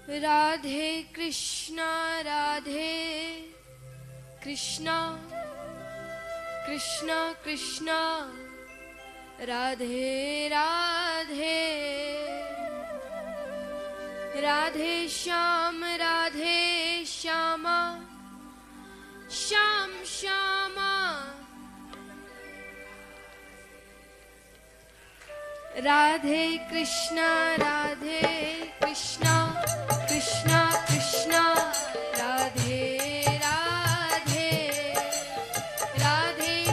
राधे कृष्णा कृष्णा कृष्णा राधे राधे राधे श्यामा श्याम श्यामा राधे कृष्णा कृष्णा कृष्णा राधे राधे राधे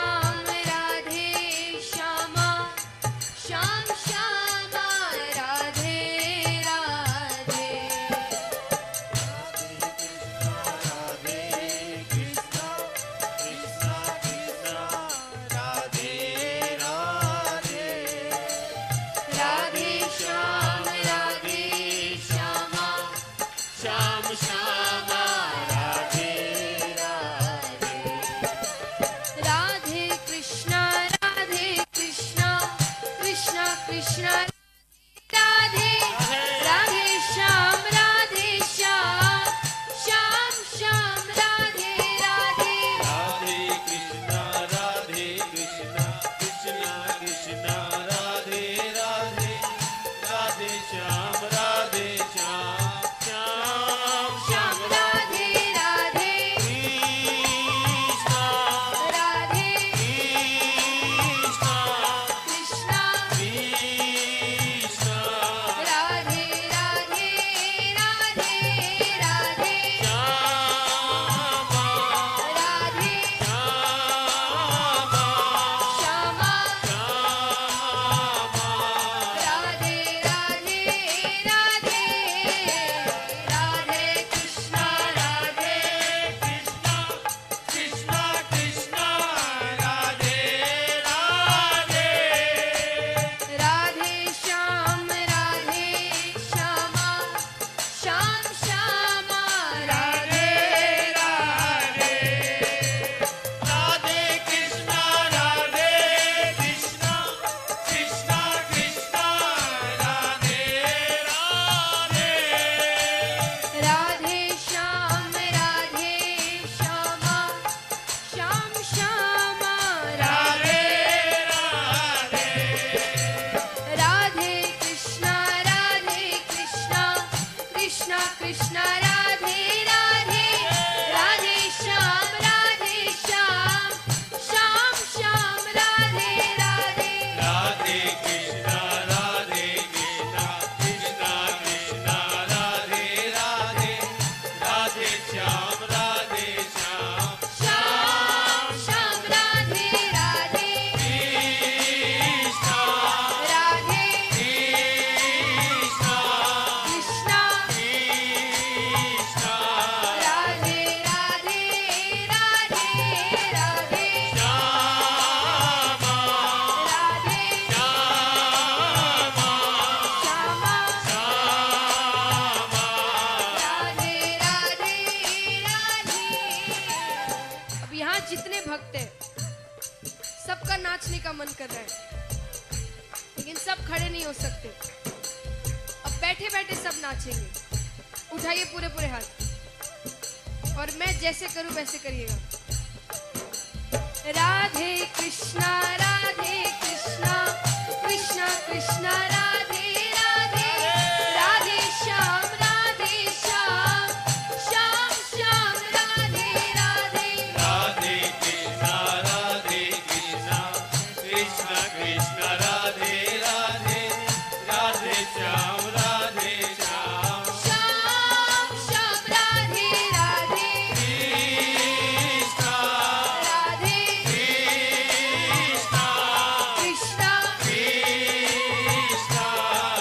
श्यामा श्याम श्यामा राधे राधे राधे श्याम श्यामा श्याम श्यामा राधे राधे राधे कृष्णा कृष्णा कृष्णा राधे राधे श्याम श्याम श्याम राधे राधे राधे कृष्णा कृष्णा कृष्णा राधे राधे राधे श्याम श्याम श्याम राधे राधे कृष्णा राधे कृष्णा कृष्णा कृष्णा राधे राधे राधे राधे श्यामा राधे श्यामा श्यामा श्यामा राधे राधे राधे राधे कृष्णा कृष्णा कृष्णा कृष्णा राधे राधे राधे श्याम श्यामा श्याम श्यामा राधे राधे कृष्णा कृष्णा कृष्णा कृष्णा राधे राधे राधे श्याम श्यामा श्याम श्यामा राधे राधे कृष्णा कृष्णा कृष्णा राधे राधे राधे श्याम श्याम श्याम राधे राधे राधे कृष्णा कृष्णा कृष्णा राधे राधे राधे श्याम श्याम श्याम राधे राधे कृष्णा राधे कृष्णा कृष्णा कृष्णा राधे राधे राधे राधे श्यामा राधे श्यामा श्यामा श्यामा राधे राधे राधे। अब यहाँ जितने भक्त हैं सबका नाचने का मन कर रहा है, लेकिन सब खड़े नहीं हो सकते। अब बैठे बैठे सब नाचेंगे। उठाइए पूरे पूरे हाथ और मैं जैसे करूं वैसे करिएगा। राधे कृष्णा कृष्णा कृष्णा राधे राधे राधे श्याम श्याम श्याम राधे राधे राधे कृष्णा कृष्णा कृष्णा राधे राधे राधे श्याम श्याम श्याम श्याम राधे राधे कृष्णा राधे कृष्णा कृष्णा कृष्णा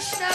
कृष्ण